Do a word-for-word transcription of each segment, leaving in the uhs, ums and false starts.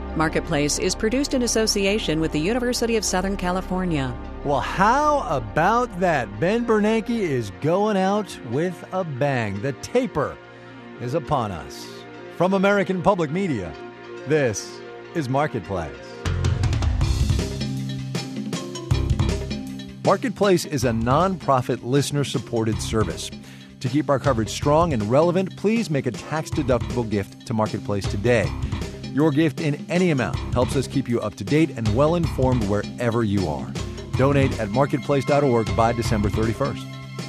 Marketplace is produced in association with the University of Southern California. Well, how about that? Ben Bernanke is going out with a bang. The taper is upon us. From American Public Media, this is Marketplace. Marketplace is a nonprofit listener-supported service. To keep our coverage strong and relevant, please make a tax-deductible gift to Marketplace today. Your gift in any amount helps us keep you up to date and well-informed wherever you are. Donate at marketplace dot org by December thirty-first.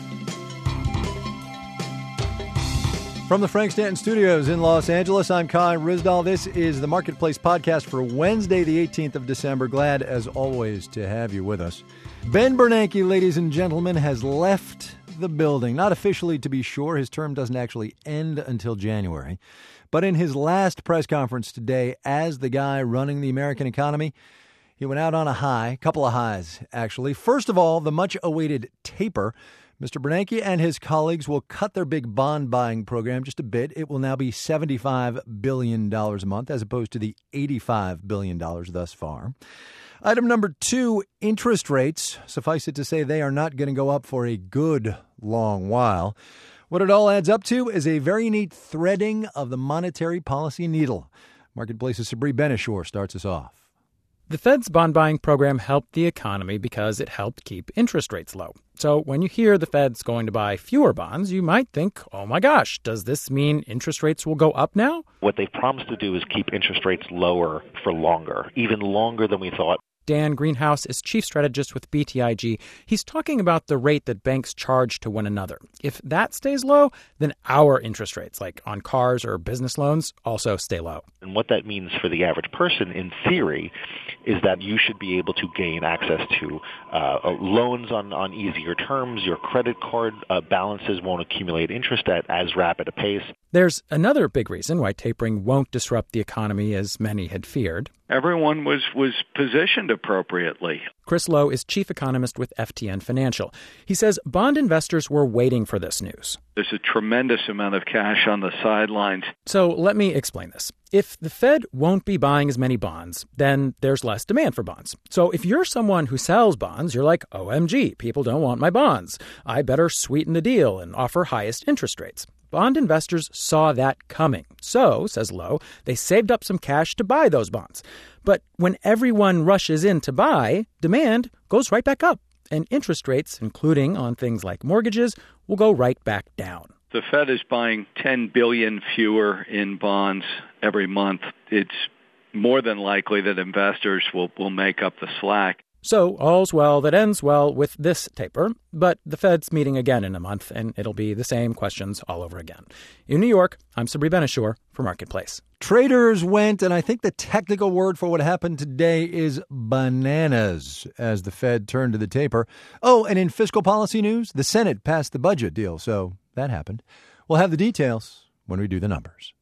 From the Frank Stanton Studios in Los Angeles, I'm Kai Ryssdal. This is the Marketplace podcast for Wednesday, the eighteenth of December. Glad, as always, to have you with us. Ben Bernanke, ladies and gentlemen, has left the building. Not officially, to be sure. His term doesn't actually end until January. But in his last press conference today, as the guy running the American economy, he went out on a high, a couple of highs, actually. First of all, the much-awaited taper. Mister Bernanke and his colleagues will cut their big bond buying program just a bit. It will now be seventy-five billion dollars a month as opposed to the eighty-five billion dollars thus far. Item number two, interest rates. Suffice it to say they are not going to go up for a good long while. What it all adds up to is a very neat threading of the monetary policy needle. Marketplace's Sabri Ben-Achour starts us off. The Fed's bond buying program helped the economy because it helped keep interest rates low. So when you hear the Fed's going to buy fewer bonds, you might think, oh my gosh, does this mean interest rates will go up now? What they've promised to do is keep interest rates lower for longer, even longer than we thought. Dan Greenhouse is chief strategist with B T I G. He's talking about the rate that banks charge to one another. If that stays low, then our interest rates, like on cars or business loans, also stay low. And what that means for the average person, in theory, is that you should be able to gain access to uh, loans on, on easier terms. Your credit card uh, balances won't accumulate interest at as rapid a pace. There's another big reason why tapering won't disrupt the economy as many had feared. Everyone was, was positioned appropriately. Chris Lowe is chief economist with F T N Financial. He says bond investors were waiting for this news. There's a tremendous amount of cash on the sidelines. So let me explain this. If the Fed won't be buying as many bonds, then there's less demand for bonds. So if you're someone who sells bonds, you're like, O M G, people don't want my bonds. I better sweeten the deal and offer highest interest rates. Bond investors saw that coming. So, says Lowe, they saved up some cash to buy those bonds. But when everyone rushes in to buy, demand goes right back up. And interest rates, including on things like mortgages, will go right back down. The Fed is buying ten billion dollars fewer in bonds every month. It's more than likely that investors will, will make up the slack. So all's well that ends well with this taper, but the Fed's meeting again in a month, and it'll be the same questions all over again. In New York, I'm Sabri Ben-Achour for Marketplace. Traders went, and I think the technical word for what happened today is bananas as the Fed turned to the taper. Oh, and in fiscal policy news, the Senate passed the budget deal, so that happened. We'll have the details when we do the numbers.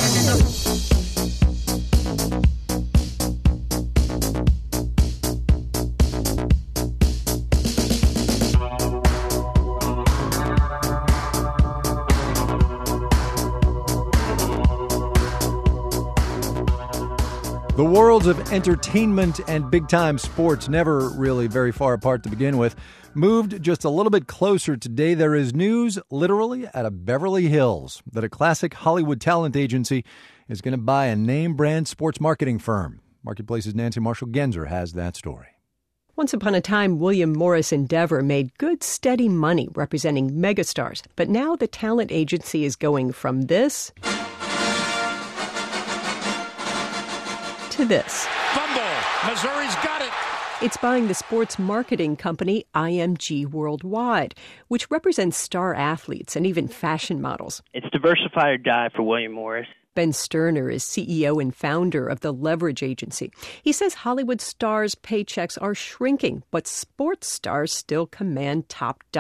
The worlds of entertainment and big-time sports, never really very far apart to begin with, moved just a little bit closer today. There is news, literally, out of Beverly Hills that a classic Hollywood talent agency is going to buy a name-brand sports marketing firm. Marketplace's Nancy Marshall-Genzer has that story. Once upon a time, William Morris Endeavor made good, steady money representing megastars. But now the talent agency is going from this to this. Fumble. Missouri's got it. It's buying the sports marketing company I M G Worldwide, which represents star athletes and even fashion models. It's diversify or die for William Morris. Ben Sterner is C E O and founder of the Leverage Agency. He says Hollywood stars' paychecks are shrinking, but sports stars still command top dollar.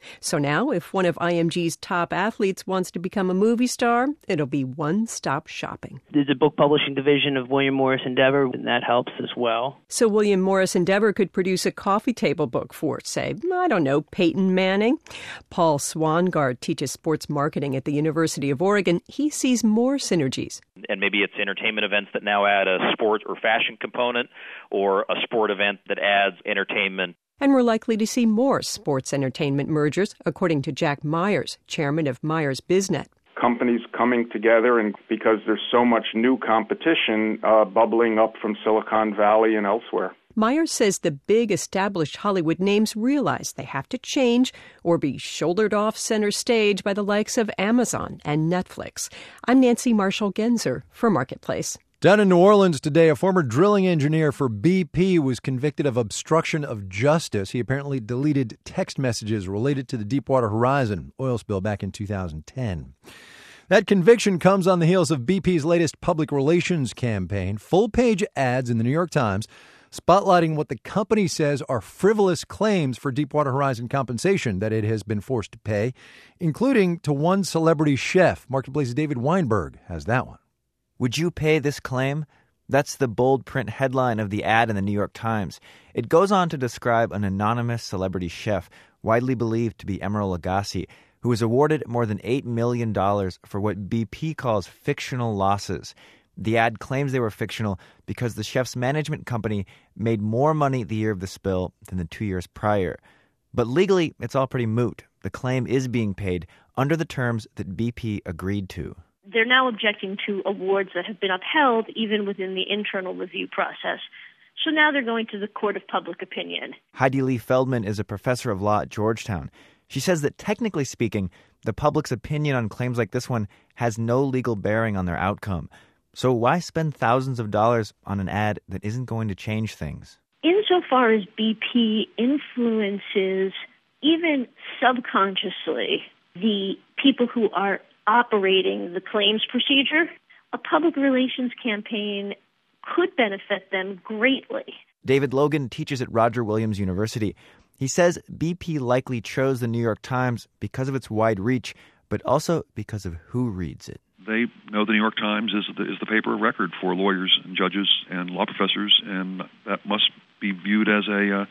So now, if one of I M G's top athletes wants to become a movie star, it'll be one-stop shopping. There's a book publishing division of William Morris Endeavor, and that helps as well. So William Morris Endeavor could produce a coffee table book for, say, I don't know, Peyton Manning. Paul Swangard teaches sports marketing at the University of Oregon. He sees more synergies. And maybe it's entertainment events that now add a sport or fashion component, or a sport event that adds entertainment. And we're likely to see more sports entertainment mergers, according to Jack Myers, chairman of Myers BizNet. Companies coming together, and because there's so much new competition uh, bubbling up from Silicon Valley and elsewhere. Myers says the big established Hollywood names realize they have to change or be shouldered off center stage by the likes of Amazon and Netflix. I'm Nancy Marshall-Genzer for Marketplace. Down in New Orleans today, a former drilling engineer for B P was convicted of obstruction of justice. He apparently deleted text messages related to the Deepwater Horizon oil spill back in two thousand ten. That conviction comes on the heels of B P's latest public relations campaign. Full-page ads in the New York Times spotlighting what the company says are frivolous claims for Deepwater Horizon compensation that it has been forced to pay, including to one celebrity chef. Marketplace's David Weinberg has that one. Would you pay this claim? That's the bold print headline of the ad in the New York Times. It goes on to describe an anonymous celebrity chef, widely believed to be Emeril Lagasse, who was awarded more than eight million dollars for what B P calls fictional losses. The ad claims they were fictional because the chef's management company made more money the year of the spill than the two years prior. But legally, it's all pretty moot. The claim is being paid under the terms that B P agreed to. They're now objecting to awards that have been upheld even within the internal review process. So now they're going to the court of public opinion. Heidi Lee Feldman is a professor of law at Georgetown. She says that technically speaking, the public's opinion on claims like this one has no legal bearing on their outcome. So why spend thousands of dollars on an ad that isn't going to change things? Insofar as B P influences, even subconsciously, the people who are operating the claims procedure, a public relations campaign could benefit them greatly. David Logan teaches at Roger Williams University. He says B P likely chose the New York Times because of its wide reach, but also because of who reads it. They know the New York Times is the, is the paper of record for lawyers and judges and law professors, and that must be viewed as a uh,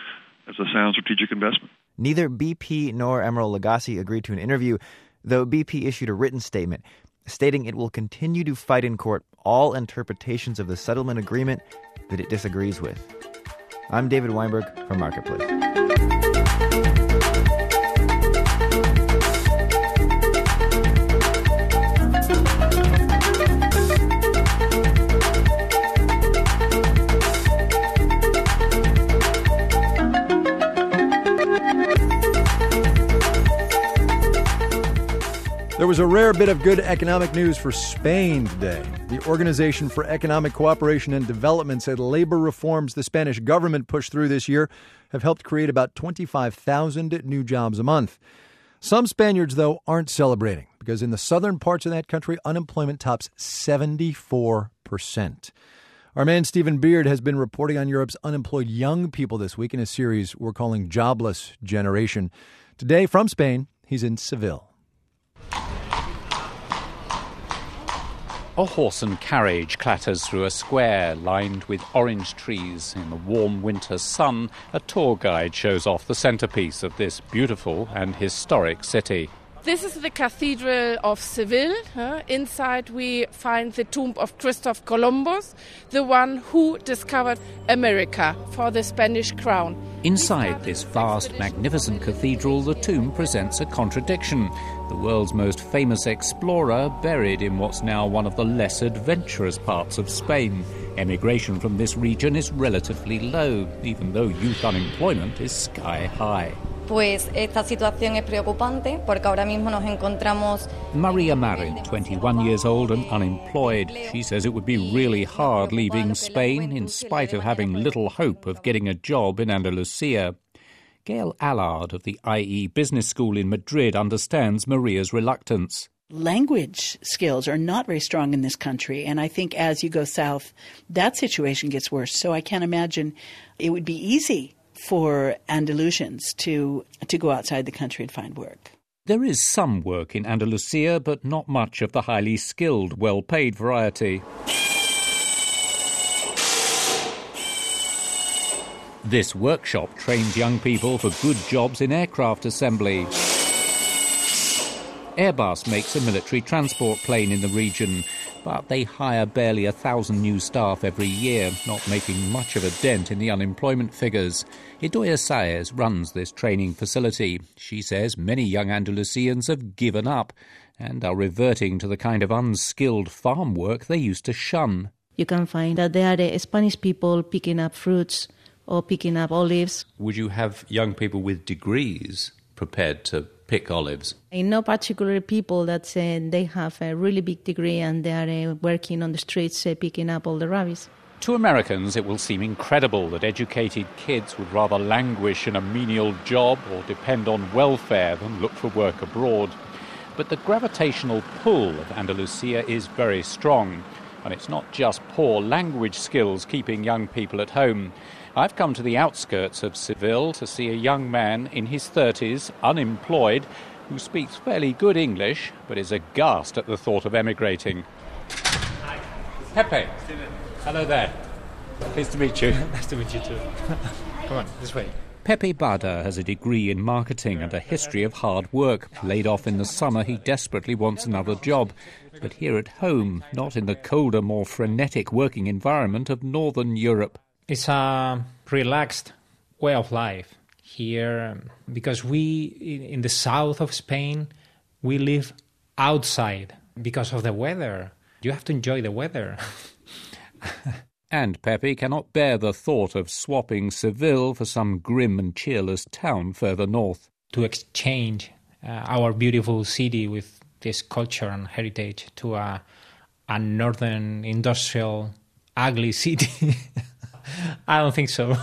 as a sound strategic investment. Neither B P nor Emeril Lagasse agreed to an interview, though B P issued a written statement stating it will continue to fight in court all interpretations of the settlement agreement that it disagrees with. I'm David Weinberg from Marketplace. There was a rare bit of good economic news for Spain today. The Organization for Economic Cooperation and Development said labor reforms the Spanish government pushed through this year have helped create about twenty-five thousand new jobs a month. Some Spaniards, though, aren't celebrating because in the southern parts of that country, unemployment tops seventy-four percent. Our man Stephen Beard has been reporting on Europe's unemployed young people this week in a series we're calling Jobless Generation. Today, from Spain, he's in Seville. A horse and carriage clatters through a square lined with orange trees. In the warm winter sun, a tour guide shows off the centrepiece of this beautiful and historic city. This is the Cathedral of Seville. Uh, inside we find the tomb of Christopher Columbus, the one who discovered America for the Spanish crown. Inside this vast, magnificent cathedral, the tomb presents a contradiction. The world's most famous explorer buried in what's now one of the less adventurous parts of Spain. Emigration from this region is relatively low, even though youth unemployment is sky high. Pues esta situación es preocupante porque ahora mismo nos encontramos. Maria Marin, twenty-one years old and unemployed. She says it would be really hard leaving Spain in spite of having little hope of getting a job in Andalusia. Gail Allard of the I E Business School in Madrid understands Maria's reluctance. Language skills are not very strong in this country, and I think as you go south, that situation gets worse. So I can't imagine it would be easy for Andalusians to to go outside the country and find work. There is some work in Andalusia, but not much of the highly skilled, well-paid variety. This workshop trains young people for good jobs in aircraft assembly. Airbus makes a military transport plane in the region, but they hire barely a thousand new staff every year, not making much of a dent in the unemployment figures. Idoia Saez runs this training facility. She says many young Andalusians have given up and are reverting to the kind of unskilled farm work they used to shun. You can find that there are Spanish people picking up fruits or picking up olives. Would you have young people with degrees prepared to pick olives? I know particular people that say they have a really big degree and they are uh, working on the streets uh, picking up all the rubbish. To Americans, it will seem incredible that educated kids would rather languish in a menial job or depend on welfare than look for work abroad. But the gravitational pull of Andalusia is very strong, and it's not just poor language skills keeping young people at home. I've come to the outskirts of Seville to see a young man in his thirties, unemployed, who speaks fairly good English, but is aghast at the thought of emigrating. Hi. Pepe. Hello there. Pleased to meet you. Nice to meet you too. Come on, this way. Pepe Bada has a degree in marketing and a history of hard work. Laid off in the summer, he desperately wants another job. But here at home, not in the colder, more frenetic working environment of Northern Europe. It's a relaxed way of life here because we, in the south of Spain, we live outside because of the weather. You have to enjoy the weather. And Pepe cannot bear the thought of swapping Seville for some grim and cheerless town further north. To exchange uh, our beautiful city with this culture and heritage to a, a northern industrial ugly city. I don't think so.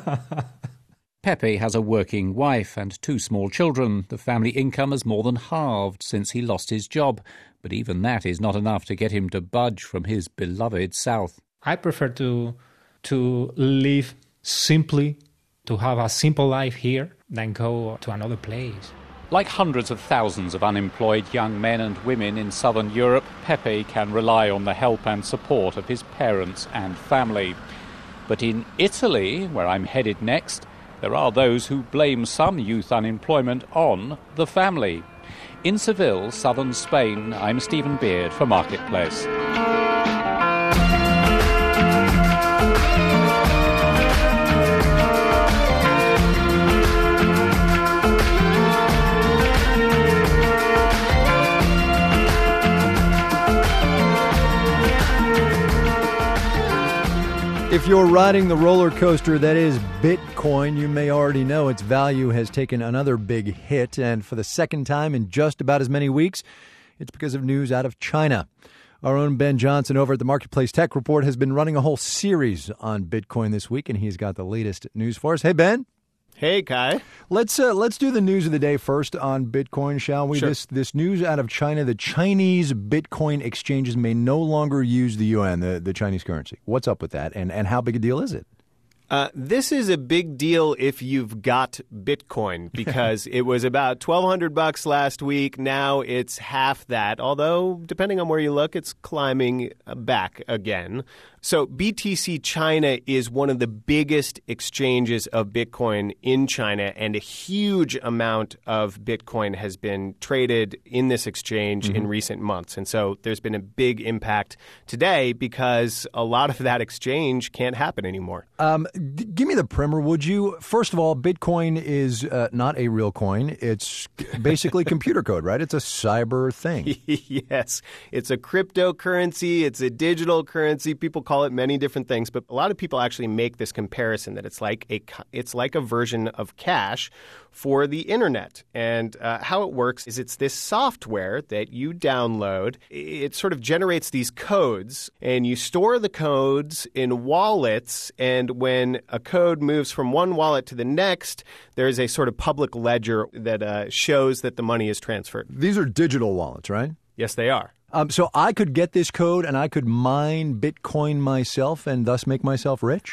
Pepe has a working wife and two small children. The family income has more than halved since he lost his job, but even that is not enough to get him to budge from his beloved south. I prefer to to live simply, to have a simple life here, than go to another place. Like hundreds of thousands of unemployed young men and women in southern Europe, Pepe can rely on the help and support of his parents and family. But in Italy, where I'm headed next, there are those who blame some youth unemployment on the family. In Seville, southern Spain, I'm Stephen Beard for Marketplace. If you're riding the roller coaster that is Bitcoin, you may already know its value has taken another big hit, and for the second time in just about as many weeks, it's because of news out of China. Our own Ben Johnson over at the Marketplace Tech Report has been running a whole series on Bitcoin this week, and he's got the latest news for us. Hey, Ben. Hey, Kai. Let's uh, let's do the news of the day first on Bitcoin, shall we? Sure. This this news out of China: the Chinese Bitcoin exchanges may no longer use the yuan, the, the Chinese currency. What's up with that, and and how big a deal is it? Uh, this is a big deal if you've got Bitcoin, because it was about twelve hundred bucks last week. Now it's half that, although depending on where you look, it's climbing back again. So B T C China is one of the biggest exchanges of Bitcoin in China, and a huge amount of Bitcoin has been traded in this exchange mm-hmm. in recent months. And so there's been a big impact today because a lot of that exchange can't happen anymore. Um, d- give me the primer, would you? First of all, Bitcoin is uh, not a real coin. It's basically computer code, right? It's a cyber thing. Yes. It's a cryptocurrency. It's a digital currency. People call it many different things, but a lot of people actually make this comparison that it's like a it's like a version of cash for the internet. And uh, how it works is it's this software that you download. It sort of generates these codes, and you store the codes in wallets. And when a code moves from one wallet to the next, there's a sort of public ledger that uh, shows that the money is transferred. These are digital wallets, right? Yes, they are. Um, so I could get this code and I could mine Bitcoin myself and thus make myself rich?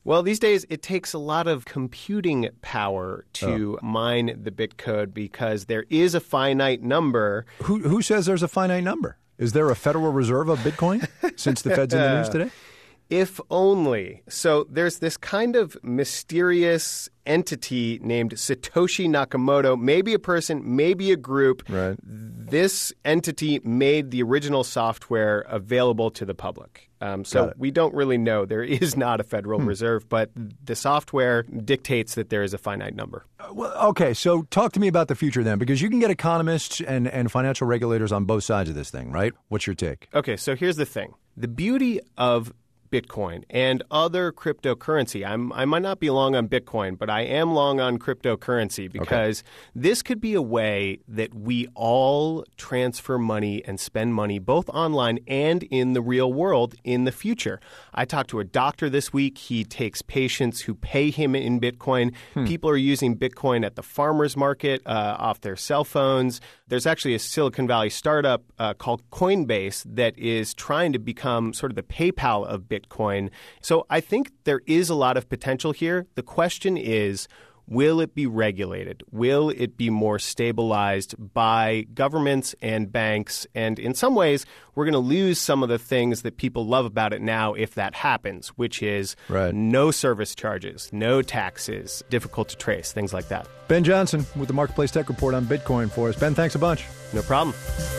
Well, these days it takes a lot of computing power to oh. mine the Bitcode because there is a finite number. Who, who says there's a finite number? Is there a Federal Reserve of Bitcoin since the Fed's in the news today? If only. So there's this kind of mysterious entity named Satoshi Nakamoto, maybe a person, maybe a group. Right. This entity made the original software available to the public. Um, so we don't really know. There is not a Federal hmm. Reserve, but the software dictates that there is a finite number. Uh, well, okay, so talk to me about the future then, because you can get economists and, and financial regulators on both sides of this thing, right? What's your take? Okay, so here's the thing. The beauty of Bitcoin and other cryptocurrency. I'm, I might not be long on Bitcoin, but I am long on cryptocurrency because okay. this could be a way that we all transfer money and spend money both online and in the real world in the future. I talked to a doctor this week. He takes patients who pay him in Bitcoin. Hmm. People are using Bitcoin at the farmers market uh, off their cell phones. There's actually a Silicon Valley startup uh, called Coinbase that is trying to become sort of the PayPal of Bitcoin. Bitcoin. So I think there is a lot of potential here. The question is, will it be regulated? Will it be more stabilized by governments and banks? And in some ways, we're going to lose some of the things that people love about it now if that happens, which is right. no service charges, no taxes, difficult to trace, things like that. Ben Johnson with the Marketplace Tech Report on Bitcoin for us. Ben, thanks a bunch. No problem.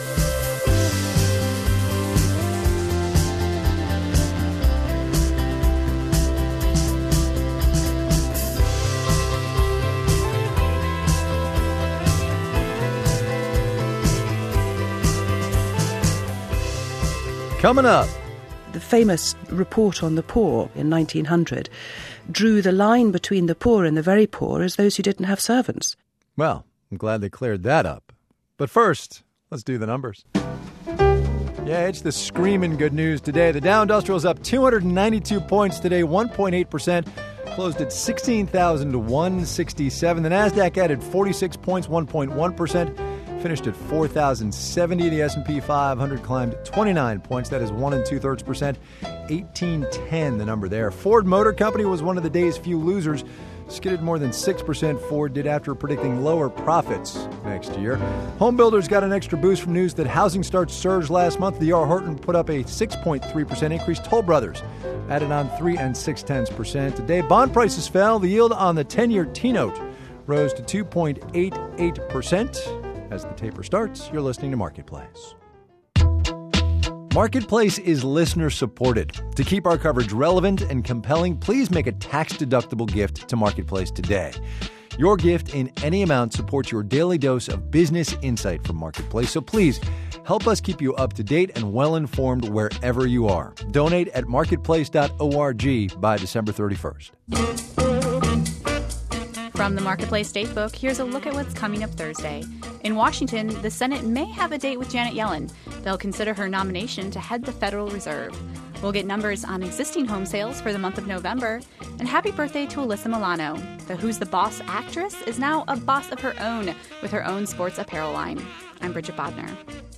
Coming up. The famous report on the poor in nineteen hundred drew the line between the poor and the very poor as those who didn't have servants. Well, I'm glad they cleared that up. But first, let's do the numbers. Yeah, it's the screaming good news today. The Dow Industrial is up two hundred ninety-two points today, one point eight percent. Closed at sixteen thousand one hundred sixty-seven. The Nasdaq added forty-six points, one point one percent. Finished at four thousand seventy. The S and P five hundred climbed twenty-nine points. That is one and two-thirds percent. eighteen ten, the number there. Ford Motor Company was one of the day's few losers. Skidded more than six percent. Ford did after predicting lower profits next year. Home builders got an extra boost from news that housing starts surged last month. D R Horton put up a six point three percent increase. Toll Brothers added on three and six-tenths percent. Today, bond prices fell. The yield on the ten-year T-note rose to two point eight eight percent. As the taper starts, you're listening to Marketplace. Marketplace is listener-supported. To keep our coverage relevant and compelling, please make a tax-deductible gift to Marketplace today. Your gift in any amount supports your daily dose of business insight from Marketplace, so please help us keep you up to date and well-informed wherever you are. Donate at marketplace dot org by December thirty-first. From the Marketplace Datebook, here's a look at what's coming up Thursday. In Washington, the Senate may have a date with Janet Yellen. They'll consider her nomination to head the Federal Reserve. We'll get numbers on existing home sales for the month of November. And happy birthday to Alyssa Milano. The Who's the Boss actress is now a boss of her own with her own sports apparel line. I'm Bridget Bodner.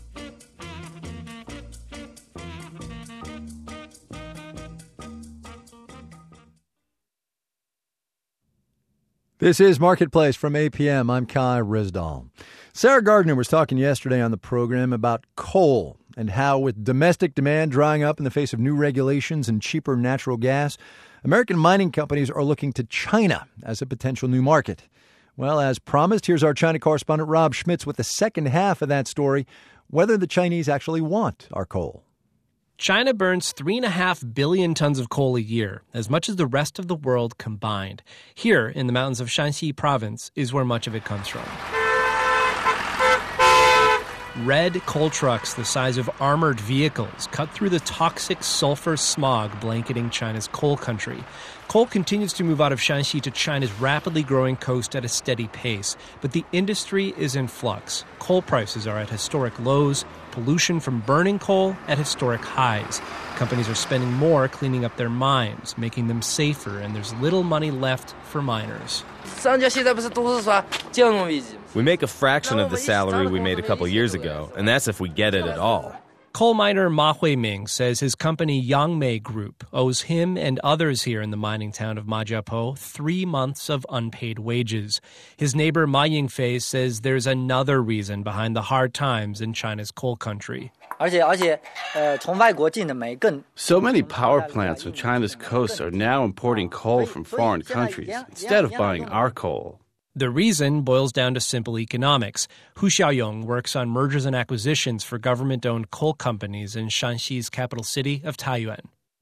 This is Marketplace from A P M. I'm Kai Rizdal. Sarah Gardner was talking yesterday on the program about coal and how with domestic demand drying up in the face of new regulations and cheaper natural gas, American mining companies are looking to China as a potential new market. Well, as promised, here's our China correspondent Rob Schmitz with the second half of that story, whether the Chinese actually want our coal. China burns three point five billion tons of coal a year, as much as the rest of the world combined. Here, in the mountains of Shanxi province, is where much of it comes from. Red coal trucks the size of armored vehicles cut through the toxic sulfur smog blanketing China's coal country. Coal continues to move out of Shanxi to China's rapidly growing coast at a steady pace, but the industry is in flux. Coal prices are at historic lows, pollution from burning coal at historic highs. Companies are spending more cleaning up their mines, making them safer, and there's little money left for miners. We make a fraction of the salary we made a couple years ago, and that's if we get it at all. Coal miner Ma Huiming says his company Yangmei Group owes him and others here in the mining town of Majiapo three months of unpaid wages. His neighbor Ma Yingfei says there's another reason behind the hard times in China's coal country. So many power plants on China's coast are now importing coal from foreign countries instead of buying our coal. The reason boils down to simple economics. Hu Xiaoyong works on mergers and acquisitions for government-owned coal companies in Shanxi's capital city of Taiyuan.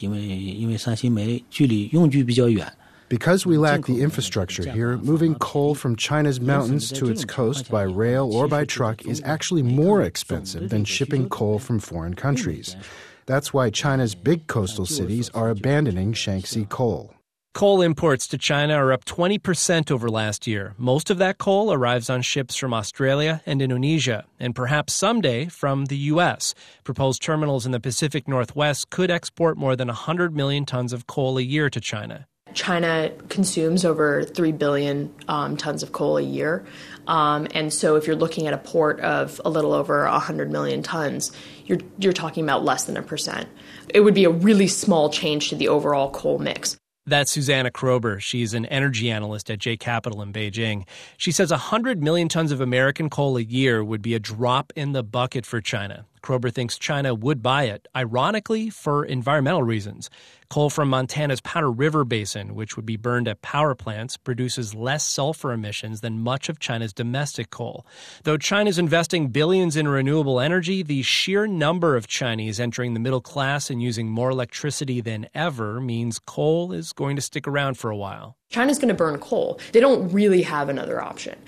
Because we lack the infrastructure here, moving coal from China's mountains to its coast by rail or by truck is actually more expensive than shipping coal from foreign countries. That's why China's big coastal cities are abandoning Shaanxi coal. Coal imports to China are up twenty percent over last year. Most of that coal arrives on ships from Australia and Indonesia, and perhaps someday from the U S. Proposed terminals in the Pacific Northwest could export more than one hundred million tons of coal a year to China. China consumes over three billion um, tons of coal a year. Um, and so if you're looking at a port of a little over one hundred million tons, you're, you're talking about less than a percent. It would be a really small change to the overall coal mix. That's Susanna Krober. She's an energy analyst at J Capital in Beijing. She says one hundred million tons of American coal a year would be a drop in the bucket for China. Krober thinks China would buy it, ironically, for environmental reasons. Coal from Montana's Powder River Basin, which would be burned at power plants, produces less sulfur emissions than much of China's domestic coal. Though China's investing billions in renewable energy, the sheer number of Chinese entering the middle class and using more electricity than ever means coal is going to stick around for a while. China's going to burn coal. They don't really have another option.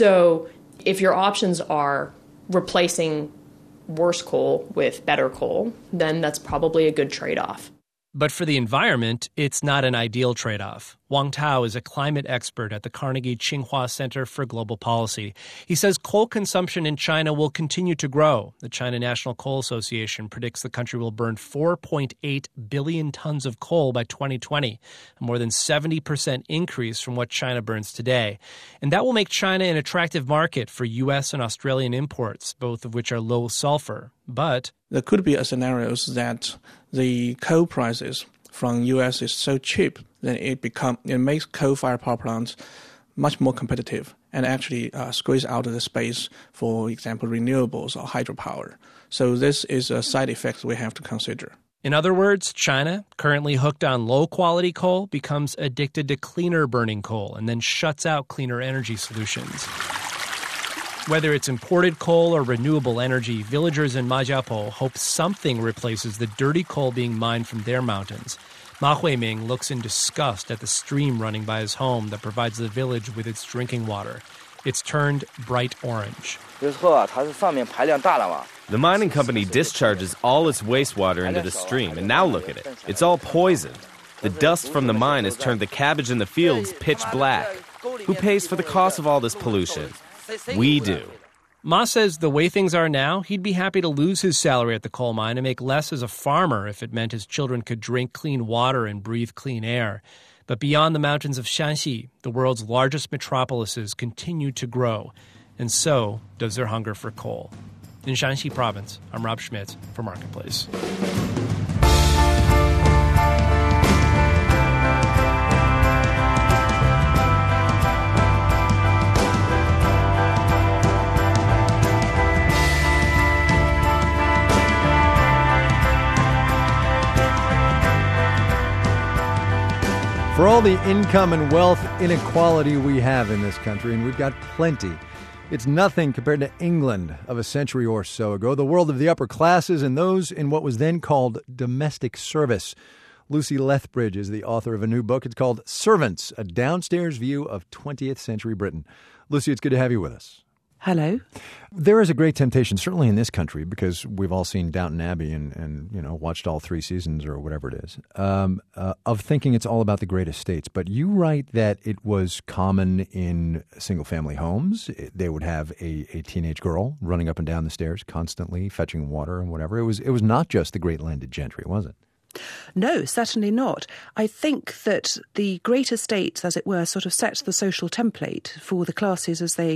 So if your options are replacing worse coal with better coal, then that's probably a good trade-off. But for the environment, it's not an ideal trade-off. Wang Tao is a climate expert at the Carnegie Tsinghua Center for Global Policy. He says coal consumption in China will continue to grow. The China National Coal Association predicts the country will burn four point eight billion tons of coal by twenty twenty, a more than seventy percent increase from what China burns today. And that will make China an attractive market for U S and Australian imports, both of which are low sulfur. But there could be a scenarios that the coal prices from U S is so cheap that it become it makes coal-fired power plants much more competitive and actually uh, squeeze out of the space, for example, renewables or hydropower. So this is a side effect we have to consider. In other words, China, currently hooked on low-quality coal, becomes addicted to cleaner-burning coal and then shuts out cleaner energy solutions. Whether it's imported coal or renewable energy, villagers in Majiapo hope something replaces the dirty coal being mined from their mountains. Ma Huiming looks in disgust at the stream running by his home that provides the village with its drinking water. It's turned bright orange. The mining company discharges all its wastewater into the stream, and now look at it. It's all poisoned. The dust from the mine has turned the cabbage in the fields pitch black. Who pays for the cost of all this pollution? We do. Ma says the way things are now, he'd be happy to lose his salary at the coal mine and make less as a farmer if it meant his children could drink clean water and breathe clean air. But beyond the mountains of Shaanxi, the world's largest metropolises continue to grow, and so does their hunger for coal. In Shaanxi province, I'm Rob Schmitz for Marketplace. For all the income and wealth inequality we have in this country, and we've got plenty, it's nothing compared to England of a century or so ago, the world of the upper classes and those in what was then called domestic service. Lucy Lethbridge is the author of a new book. It's called Servants, A Downstairs View of twentieth Century Britain. Lucy, it's good to have you with us. Hello. There is a great temptation, certainly in this country, because we've all seen Downton Abbey and, and you know, watched all three seasons or whatever it is, um, uh, of thinking it's all about the great estates. But you write that it was common in single-family homes. They would have a, a teenage girl running up and down the stairs constantly, fetching water and whatever. It was, it was not just the great landed gentry, was it? No, certainly not. I think that the great estates, as it were, sort of set the social template for the classes as they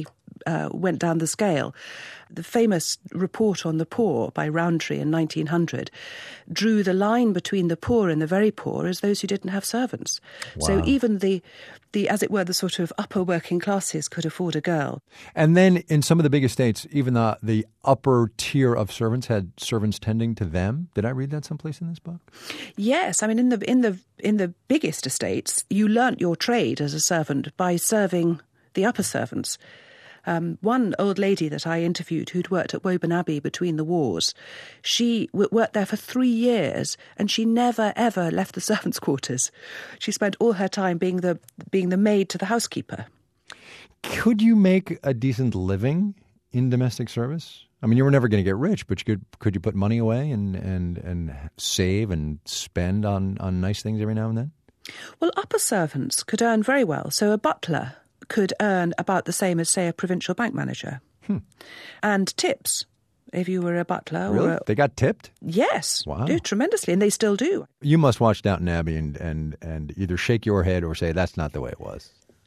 uh, went down the scale. The famous report on the poor by Rowntree in nineteen hundred drew the line between the poor and the very poor as those who didn't have servants. Wow. So even the, the, as it were, the sort of upper working classes could afford a girl. And then in some of the big estates, even the, the upper tier of servants had servants tending to them. Did I read that someplace in this book? Yes, I mean in the in the in the biggest estates, you learnt your trade as a servant by serving the upper servants. Um, one old lady that I interviewed who'd worked at Woburn Abbey between the wars, she w- worked there for three years and she never, ever left the servants' quarters. She spent all her time being the being the maid to the housekeeper. Could you make a decent living in domestic service? I mean, you were never going to get rich, but you could could you put money away and, and, and save and spend on, on nice things every now and then? Well, upper servants could earn very well. So a butler could earn about the same as, say, a provincial bank manager. Hmm. And tips, if you were a butler. Really? Or a, they got tipped? Yes. Wow. Do tremendously, and they still do. You must watch Downton Abbey and, and, and either shake your head or say, that's not the way it was.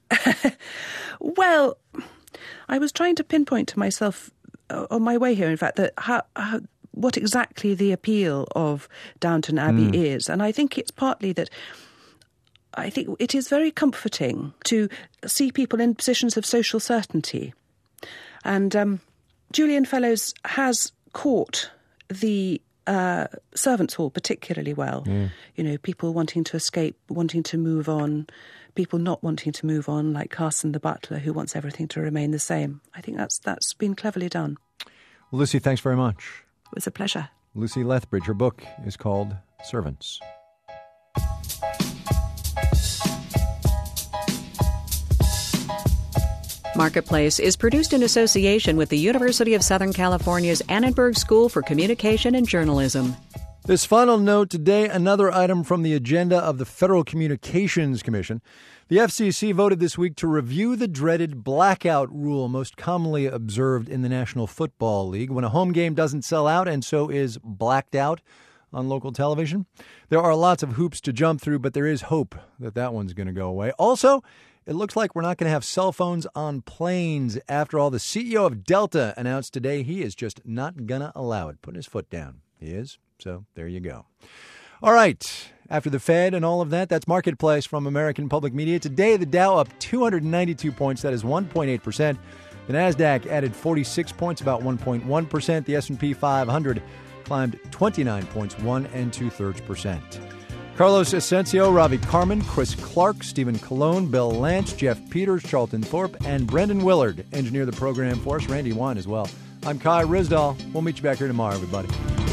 Well, I was trying to pinpoint to myself uh, on my way here, in fact, that how, how, what exactly the appeal of Downton Abbey mm. is. And I think it's partly that I think it is very comforting to see people in positions of social certainty. And um, Julian Fellowes has caught the uh, servants' hall particularly well. Mm. You know, people wanting to escape, wanting to move on, people not wanting to move on, like Carson the butler, who wants everything to remain the same. I think that's that's been cleverly done. Well, Lucy, thanks very much. It was a pleasure. Lucy Lethbridge, her book is called Servants. Marketplace is produced in association with the University of Southern California's Annenberg School for Communication and Journalism. This final note today, another item from the agenda of the Federal Communications Commission. The F C C voted this week to review the dreaded blackout rule most commonly observed in the National Football League when a home game doesn't sell out and so is blacked out on local television. There are lots of hoops to jump through, but there is hope that that one's going to go away. Also, it looks like we're not going to have cell phones on planes. After all, the C E O of Delta announced today he is just not going to allow it, putting his foot down. He is. So there you go. All right. After the Fed and all of that, that's Marketplace from American Public Media. Today, the Dow up two hundred ninety-two points. That is one point eight percent. The NASDAQ added forty-six points, about one point one percent. The S and P five hundred climbed twenty-nine points, one and two-thirds percent. Carlos Asensio, Ravi Carmen, Chris Clark, Stephen Colon, Bill Lance, Jeff Peters, Charlton Thorpe, and Brendan Willard engineer the program for us. Randy Wine as well. I'm Kai Risdahl. We'll meet you back here tomorrow, everybody.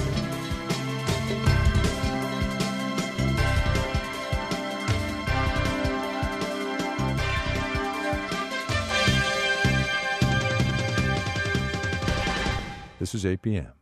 This is eight p.m.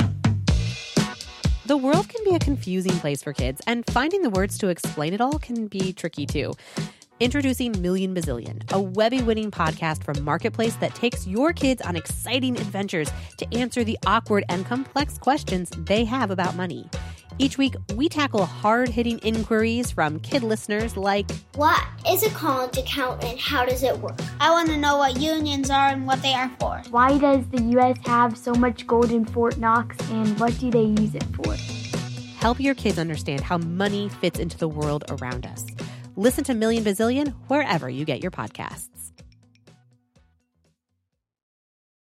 The world can be a confusing place for kids, and finding the words to explain it all can be tricky too. Introducing Million Bazillion, a Webby-winning podcast from Marketplace that takes your kids on exciting adventures to answer the awkward and complex questions they have about money. Each week, we tackle hard-hitting inquiries from kid listeners like, what is a college account and how does it work? I want to know what unions are and what they are for. Why does the U S have so much gold in Fort Knox and what do they use it for? Help your kids understand how money fits into the world around us. Listen to Million Bazillion wherever you get your podcasts.